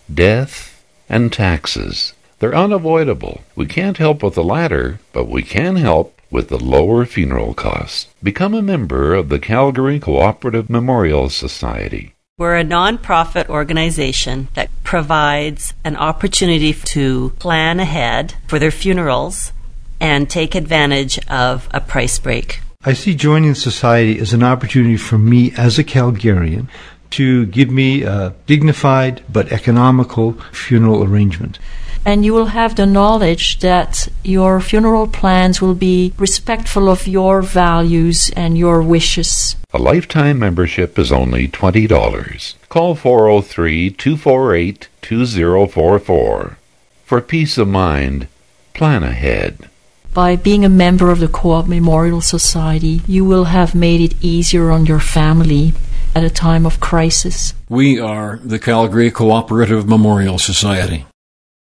death, and taxes. They're unavoidable. We can't help with the latter, but we can help with the lower funeral costs. Become a member of the Calgary Cooperative Memorial Society. We're a nonprofit organization that provides an opportunity to plan ahead for their funerals and take advantage of a price break. I see joining the society as an opportunity for me as a Calgarian to give me a dignified but economical funeral arrangement. And you will have the knowledge that your funeral plans will be respectful of your values and your wishes. A lifetime membership is only $20. Call 403-248-2044. For peace of mind, plan ahead. By being a member of the Co-op Memorial Society, you will have made it easier on your family at a time of crisis. We are the Calgary Cooperative Memorial Society.